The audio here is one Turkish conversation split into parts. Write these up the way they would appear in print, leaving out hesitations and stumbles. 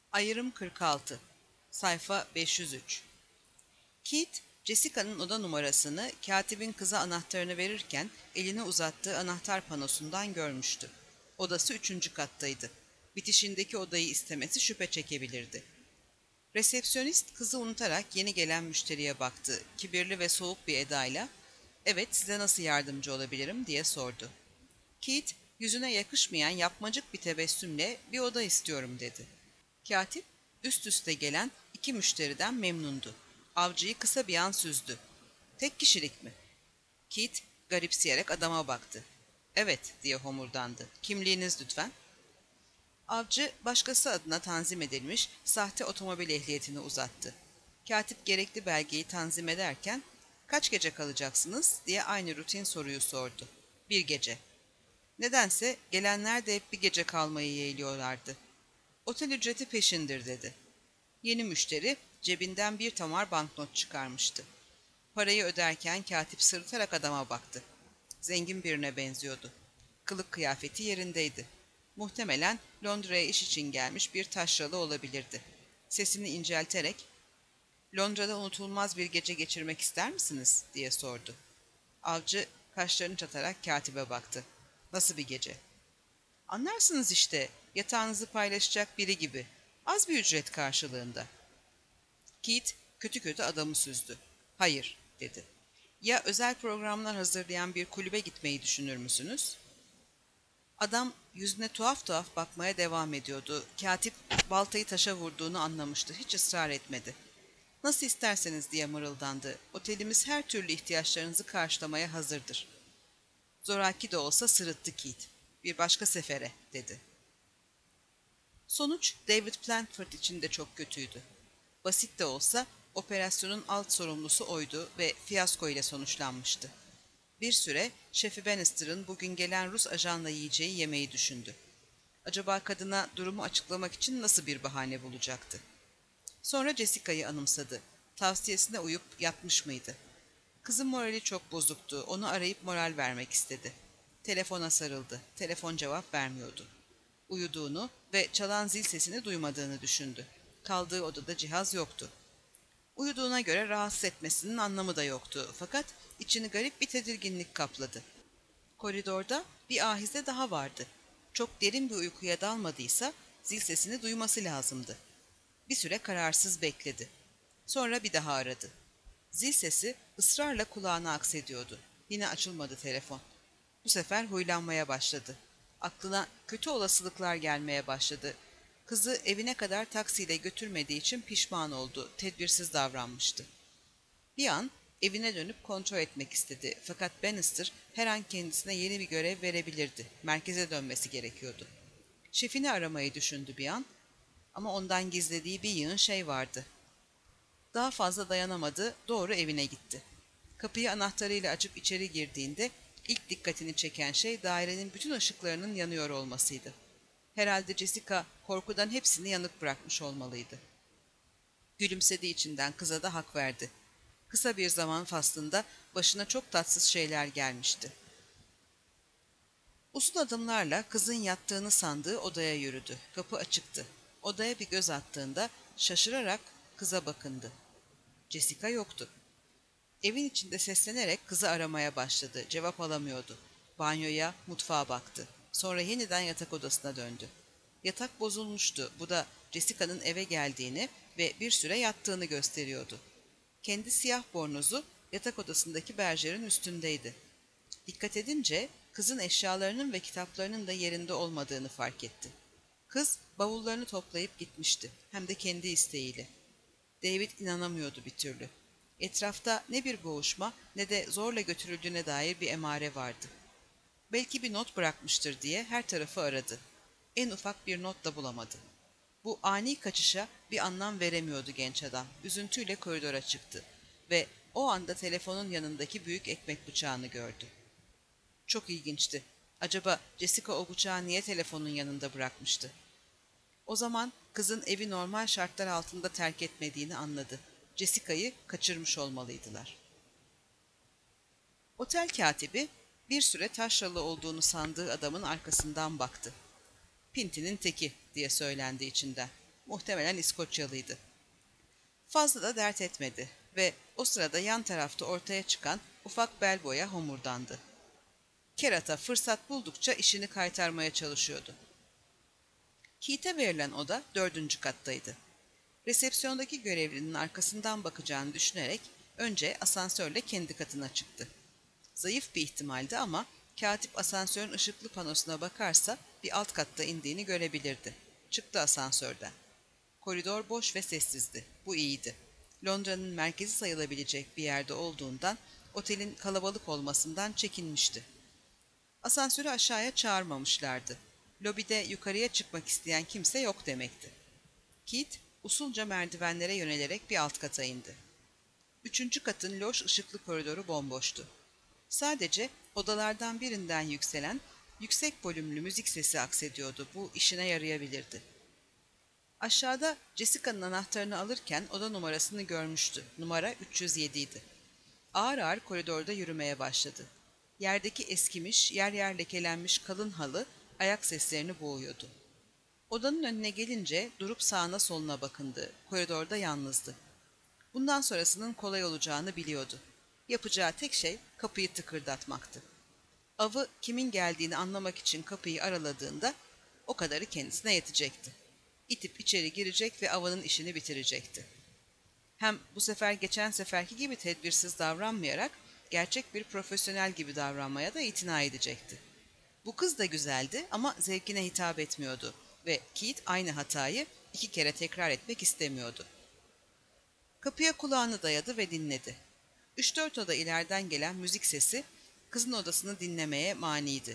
Ayrım 46. Sayfa 503. Keith, Jessica'nın oda numarasını katibin kıza anahtarını verirken eline uzattığı anahtar panosundan görmüştü. Odası 3. kattaydı. Bitişindeki odayı istemesi şüphe çekebilirdi. Resepsiyonist kızı unutarak yeni gelen müşteriye baktı. Kibirli ve soğuk bir edayla, "Evet, size nasıl yardımcı olabilirim?" diye sordu. Keith, yüzüne yakışmayan yapmacık bir tebessümle, "Bir oda istiyorum." dedi. Katip, üst üste gelen 2 müşteriden memnundu. Avcıyı kısa bir an süzdü. "Tek kişilik mi?" Keith, garipseyerek adama baktı. "Evet." diye homurdandı. "Kimliğiniz lütfen." Avcı, başkası adına tanzim edilmiş sahte otomobil ehliyetini uzattı. Katip gerekli belgeyi tanzim ederken, "Kaç gece kalacaksınız?" diye aynı rutin soruyu sordu. "Bir gece." Nedense gelenler de hep bir gece kalmayı yeğliyorlardı. "Otel ücreti peşindir." dedi. Yeni müşteri cebinden bir tomar banknot çıkarmıştı. Parayı öderken katip sırıtarak adama baktı. Zengin birine benziyordu. Kılık kıyafeti yerindeydi. Muhtemelen Londra'ya iş için gelmiş bir taşralı olabilirdi. Sesini incelterek, "Londra'da unutulmaz bir gece geçirmek ister misiniz?" diye sordu. Avcı kaşlarını çatarak katibe baktı. "Nasıl bir gece?" "Anlarsınız işte, yatağınızı paylaşacak biri gibi. Az bir ücret karşılığında." Keith kötü kötü adamı süzdü. "Hayır." dedi. "Ya özel programlar hazırlayan bir kulübe gitmeyi düşünür müsünüz?" Adam yüzüne tuhaf tuhaf bakmaya devam ediyordu. Katip baltayı taşa vurduğunu anlamıştı. Hiç ısrar etmedi. "Nasıl isterseniz." diye mırıldandı. "Otelimiz her türlü ihtiyaçlarınızı karşılamaya hazırdır." Zoraki de olsa sırıttı Keith. "Bir başka sefere." dedi. Sonuç David Plantford için de çok kötüydü. Basit de olsa operasyonun alt sorumlusu oydu ve fiyasko ile sonuçlanmıştı. Bir süre şefi Bannister'ın bugün gelen Rus ajanla yiyeceği yemeği düşündü. Acaba kadına durumu açıklamak için nasıl bir bahane bulacaktı? Sonra Jessica'yı anımsadı. Tavsiyesine uyup yatmış mıydı? Kızın morali çok bozuktu. Onu arayıp moral vermek istedi. Telefona sarıldı. Telefon cevap vermiyordu. Uyuduğunu ve çalan zil sesini duymadığını düşündü. Kaldığı odada cihaz yoktu. Uyuduğuna göre rahatsız etmesinin anlamı da yoktu. Fakat içini garip bir tedirginlik kapladı. Koridorda bir ahize daha vardı. Çok derin bir uykuya dalmadıysa zil sesini duyması lazımdı. Bir süre kararsız bekledi. Sonra bir daha aradı. Zil sesi ısrarla kulağına aksediyordu. Yine açılmadı telefon. Bu sefer huylanmaya başladı. Aklına kötü olasılıklar gelmeye başladı. Kızı evine kadar taksiyle götürmediği için pişman oldu, tedbirsiz davranmıştı. Bir an evine dönüp kontrol etmek istedi. Fakat Bannister her an kendisine yeni bir görev verebilirdi. Merkeze dönmesi gerekiyordu. Şefini aramayı düşündü bir an ama ondan gizlediği bir yığın şey vardı. Daha fazla dayanamadı, doğru evine gitti. Kapıyı anahtarıyla açıp içeri girdiğinde ilk dikkatini çeken şey dairenin bütün ışıklarının yanıyor olmasıydı. Herhalde Jessica korkudan hepsini yanık bırakmış olmalıydı. Gülümsedi içinden, kıza da hak verdi. Kısa bir zaman faslında başına çok tatsız şeyler gelmişti. Uzun adımlarla kızın yattığını sandığı odaya yürüdü. Kapı açıktı. Odaya bir göz attığında şaşırarak kıza bakındı. Jessica yoktu. Evin içinde seslenerek kızı aramaya başladı. Cevap alamıyordu. Banyoya, mutfağa baktı. Sonra yeniden yatak odasına döndü. Yatak bozulmuştu. Bu da Jessica'nın eve geldiğini ve bir süre yattığını gösteriyordu. Kendi siyah bornozu yatak odasındaki berjerin üstündeydi. Dikkat edince kızın eşyalarının ve kitaplarının da yerinde olmadığını fark etti. Kız bavullarını toplayıp gitmişti. Hem de kendi isteğiyle. David inanamıyordu bir türlü. Etrafta ne bir boğuşma ne de zorla götürüldüğüne dair bir emare vardı. Belki bir not bırakmıştır diye her tarafı aradı. En ufak bir not da bulamadı. Bu ani kaçışa bir anlam veremiyordu genç adam. Üzüntüyle koridora çıktı ve o anda telefonun yanındaki büyük ekmek bıçağını gördü. Çok ilginçti. Acaba Jessica o bıçağı niye telefonun yanında bırakmıştı? O zaman kızın evi normal şartlar altında terk etmediğini anladı. Jessica'yı kaçırmış olmalıydılar. Otel katibi bir süre taşralı olduğunu sandığı adamın arkasından baktı. "Pinti'nin teki," diye söylendi içinden. Muhtemelen İskoçyalıydı. Fazla da dert etmedi ve o sırada yan tarafta ortaya çıkan ufak bel boya homurdandı. Kerata fırsat buldukça işini kaytarmaya çalışıyordu. Keith'e verilen oda 4. kattaydı. Resepsiyondaki görevlinin arkasından bakacağını düşünerek önce asansörle kendi katına çıktı. Zayıf bir ihtimaldi ama katip asansörün ışıklı panosuna bakarsa bir alt katta indiğini görebilirdi. Çıktı asansörden. Koridor boş ve sessizdi. Bu iyiydi. Londra'nın merkezi sayılabilecek bir yerde olduğundan otelin kalabalık olmasından çekinmişti. Asansörü aşağıya çağırmamışlardı. Lobide yukarıya çıkmak isteyen kimse yok demekti. Keith usulca merdivenlere yönelerek bir alt kata indi. 3. katın loş ışıklı koridoru bomboştu. Sadece odalardan birinden yükselen yüksek volümlü müzik sesi aksediyordu. Bu işine yarayabilirdi. Aşağıda Jessica'nın anahtarını alırken oda numarasını görmüştü. Numara 307 idi. Ağır ağır koridorda yürümeye başladı. Yerdeki eskimiş, yer yer lekelenmiş kalın halı ayak seslerini boğuyordu. Odanın önüne gelince durup sağına soluna bakındı. Koridorda yalnızdı. Bundan sonrasının kolay olacağını biliyordu. Yapacağı tek şey kapıyı tıkırdatmaktı. Avı kimin geldiğini anlamak için kapıyı araladığında o kadarı kendisine yetecekti. İtip içeri girecek ve avının işini bitirecekti. Hem bu sefer geçen seferki gibi tedbirsiz davranmayarak gerçek bir profesyonel gibi davranmaya da itina edecekti. Bu kız da güzeldi ama zevkine hitap etmiyordu ve Keith aynı hatayı 2 kere tekrar etmek istemiyordu. Kapıya kulağını dayadı ve dinledi. 3-4 oda ileriden gelen müzik sesi kızın odasını dinlemeye maniydi.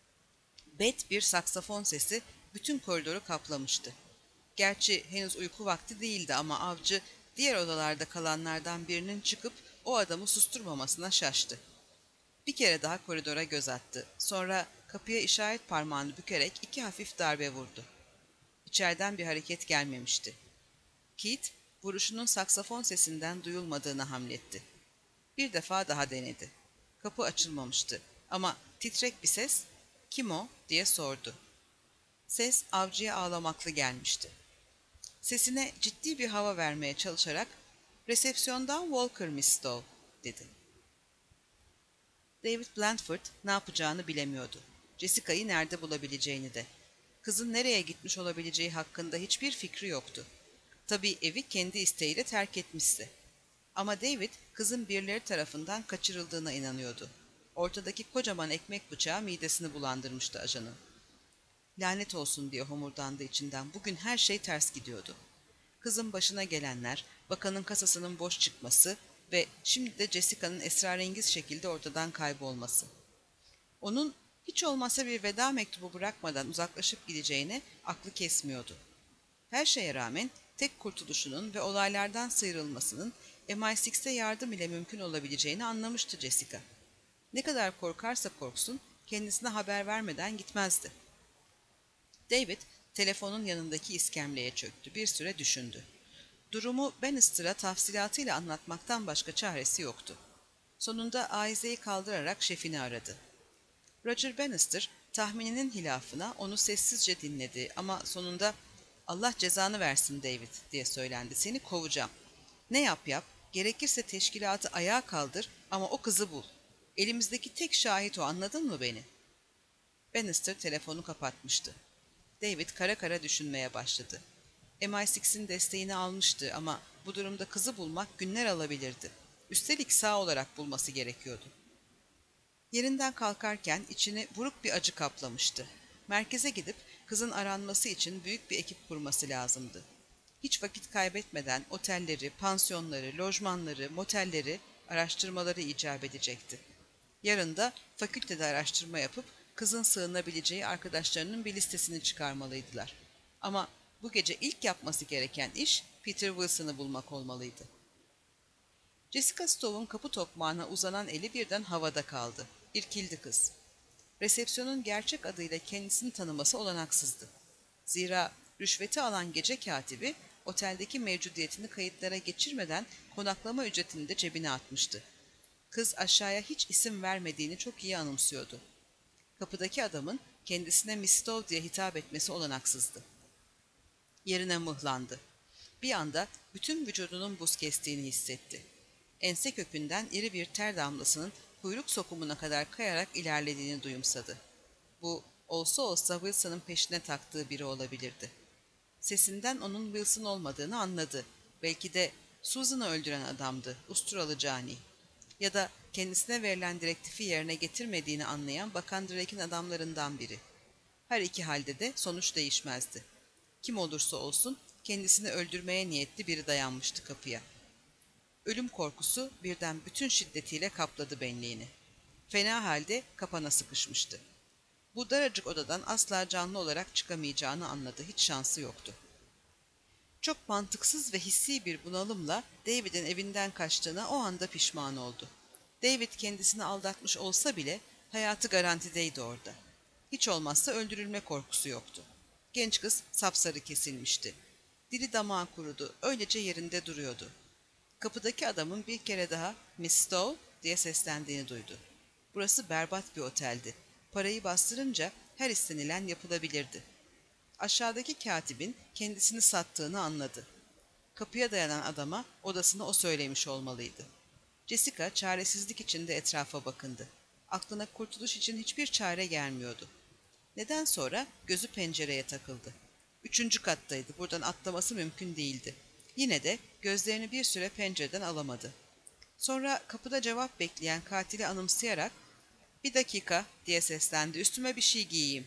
Bet bir saksafon sesi bütün koridoru kaplamıştı. Gerçi henüz uyku vakti değildi ama avcı diğer odalarda kalanlardan birinin çıkıp o adamı susturmamasına şaştı. Bir kere daha koridora göz attı. Sonra kapıya işaret parmağını bükerek 2 hafif darbe vurdu. İçeriden bir hareket gelmemişti. Keith, vuruşunun saksafon sesinden duyulmadığını hamletti. Bir defa daha denedi. Kapı açılmamıştı ama titrek bir ses, "Kim o?" diye sordu. Ses avcıya ağlamaklı gelmişti. Sesine ciddi bir hava vermeye çalışarak, "Resepsiyondan Walker Miss Stowe," dedi. David Blandford ne yapacağını bilemiyordu. Jessica'yı nerede bulabileceğini de. Kızın nereye gitmiş olabileceği hakkında hiçbir fikri yoktu. Tabii evi kendi isteğiyle terk etmişti. Ama David, kızın birileri tarafından kaçırıldığına inanıyordu. Ortadaki kocaman ekmek bıçağı midesini bulandırmıştı ajanın. Lanet olsun diye homurdandı içinden. Bugün her şey ters gidiyordu. Kızın başına gelenler, bakanın kasasının boş çıkması ve şimdi de Jessica'nın esrarengiz şekilde ortadan kaybolması. Onun hiç olmazsa bir veda mektubu bırakmadan uzaklaşıp gideceğine aklı kesmiyordu. Her şeye rağmen tek kurtuluşunun ve olaylardan sıyrılmasının MI6'e yardım ile mümkün olabileceğini anlamıştı Jessica. Ne kadar korkarsa korksun kendisine haber vermeden gitmezdi. David telefonun yanındaki iskemleye çöktü. Bir süre düşündü. Durumu Bannister'a tafsilatıyla anlatmaktan başka çaresi yoktu. Sonunda aizeyi kaldırarak şefini aradı. Roger Bannister tahmininin hilafına onu sessizce dinledi ama sonunda "Allah cezanı versin David," diye söylendi. "Seni kovacağım. Ne yap yap, gerekirse teşkilatı ayağa kaldır ama o kızı bul. Elimizdeki tek şahit o, anladın mı beni?" Bannister telefonu kapatmıştı. David kara kara düşünmeye başladı. MI6'in desteğini almıştı ama bu durumda kızı bulmak günler alabilirdi. Üstelik sağ olarak bulması gerekiyordu. Yerinden kalkarken içini buruk bir acı kaplamıştı. Merkeze gidip kızın aranması için büyük bir ekip kurması lazımdı. Hiç vakit kaybetmeden otelleri, pansiyonları, lojmanları, motelleri araştırmaları icap edecekti. Yarın da fakültede araştırma yapıp kızın sığınabileceği arkadaşlarının bir listesini çıkarmalıydılar. Ama bu gece ilk yapması gereken iş Peter Wilson'ı bulmak olmalıydı. Jessica Stowe'un kapı tokmağına uzanan eli birden havada kaldı. İrkildi kız. Resepsiyonun gerçek adıyla kendisini tanıması olanaksızdı. Zira rüşveti alan gece katibi oteldeki mevcudiyetini kayıtlara geçirmeden konaklama ücretini de cebine atmıştı. Kız aşağıya hiç isim vermediğini çok iyi anımsıyordu. Kapıdaki adamın kendisine Miss Stowe diye hitap etmesi olanaksızdı. Yerine mıhlandı. Bir anda bütün vücudunun buz kestiğini hissetti. Ense kökünden iri bir ter damlasının kuyruk sokumuna kadar kayarak ilerlediğini duyumsadı. Bu, olsa olsa Wilson'ın peşine taktığı biri olabilirdi. Sesinden onun Wilson olmadığını anladı. Belki de Susan'ı öldüren adamdı, Usturalı cani. Ya da kendisine verilen direktifi yerine getirmediğini anlayan Bakan Drake'in adamlarından biri. Her iki halde de sonuç değişmezdi. Kim olursa olsun kendisini öldürmeye niyetli biri dayanmıştı kapıya. Ölüm korkusu birden bütün şiddetiyle kapladı benliğini. Fena halde kapana sıkışmıştı. Bu daracık odadan asla canlı olarak çıkamayacağını anladı. Hiç şansı yoktu. Çok mantıksız ve hissi bir bunalımla David'in evinden kaçtığına o anda pişman oldu. David kendisini aldatmış olsa bile hayatı garantideydi orada. Hiç olmazsa öldürülme korkusu yoktu. Genç kız sapsarı kesilmişti. Dili damağı kurudu, öylece yerinde duruyordu. Kapıdaki adamın bir kere daha "Miss Stowe" diye seslendiğini duydu. Burası berbat bir oteldi. Parayı bastırınca her istenilen yapılabilirdi. Aşağıdaki katibin kendisini sattığını anladı. Kapıya dayanan adama odasını o söylemiş olmalıydı. Jessica çaresizlik içinde etrafa bakındı. Aklına kurtuluş için hiçbir çare gelmiyordu. Neden sonra gözü pencereye takıldı. 3. kattaydı, buradan atlaması mümkün değildi. Yine de gözlerini bir süre pencereden alamadı. Sonra kapıda cevap bekleyen katili anımsayarak "Bir dakika" diye seslendi, "üstüme bir şey giyeyim."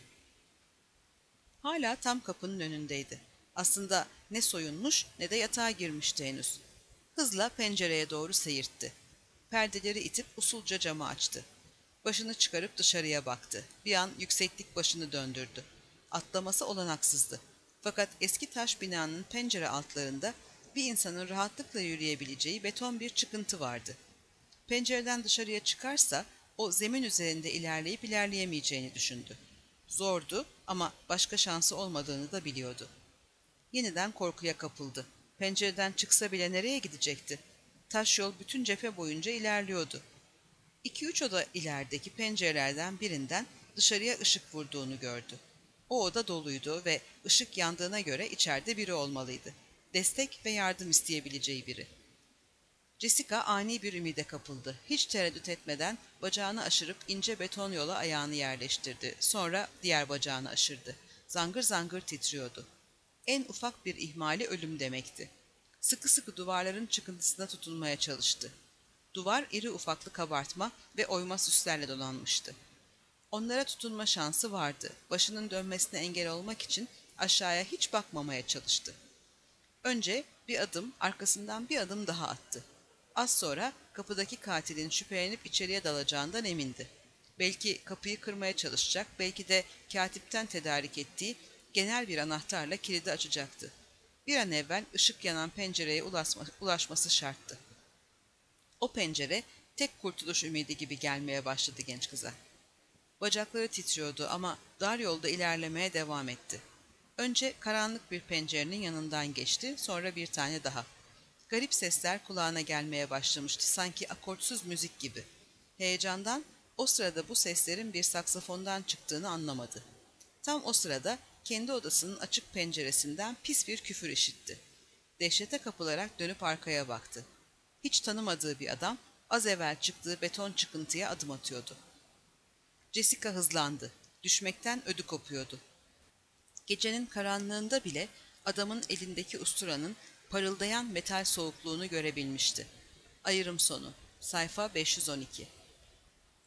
Hala tam kapının önündeydi. Aslında ne soyunmuş ne de yatağa girmişti henüz. Hızla pencereye doğru seyirtti. Perdeleri itip usulca camı açtı. Başını çıkarıp dışarıya baktı. Bir an yükseklik başını döndürdü. Atlaması olanaksızdı. Fakat eski taş binanın pencere altlarında bir insanın rahatlıkla yürüyebileceği beton bir çıkıntı vardı. Pencereden dışarıya çıkarsa o zemin üzerinde ilerleyip ilerleyemeyeceğini düşündü. Zordu ama başka şansı olmadığını da biliyordu. Yeniden korkuya kapıldı. Pencereden çıksa bile nereye gidecekti? Taş yol bütün cephe boyunca ilerliyordu. 2-3 oda ilerideki pencerelerden birinden dışarıya ışık vurduğunu gördü. O oda doluydu ve ışık yandığına göre içeride biri olmalıydı. Destek ve yardım isteyebileceği biri. Jessica ani bir ümide kapıldı. Hiç tereddüt etmeden bacağını aşırıp ince beton yola ayağını yerleştirdi. Sonra diğer bacağını aşırdı. Zangır zangır titriyordu. En ufak bir ihmali ölüm demekti. Sıkı sıkı duvarların çıkıntısına tutunmaya çalıştı. Duvar iri ufaklı kabartma ve oyma süslerle donanmıştı. Onlara tutunma şansı vardı. Başının dönmesine engel olmak için aşağıya hiç bakmamaya çalıştı. Önce bir adım, arkasından bir adım daha attı. Az sonra kapıdaki katilin şüphelenip içeriye dalacağından emindi. Belki kapıyı kırmaya çalışacak, belki de katipten tedarik ettiği genel bir anahtarla kilidi açacaktı. Bir an evvel ışık yanan pencereye ulaşması şarttı. O pencere tek kurtuluş ümidi gibi gelmeye başladı genç kıza. Bacakları titriyordu ama dar yolda ilerlemeye devam etti. Önce karanlık bir pencerenin yanından geçti, sonra bir tane daha. Garip sesler kulağına gelmeye başlamıştı, sanki akortsuz müzik gibi. Heyecandan o sırada bu seslerin bir saksafondan çıktığını anlamadı. Tam o sırada kendi odasının açık penceresinden pis bir küfür işitti. Dehşete kapılarak dönüp arkaya baktı. Hiç tanımadığı bir adam az evvel çıktığı beton çıkıntıya adım atıyordu. Jessica hızlandı. Düşmekten ödü kopuyordu. Gecenin karanlığında bile adamın elindeki usturanın parıldayan metal soğukluğunu görebilmişti. Ayrım sonu. Sayfa 512.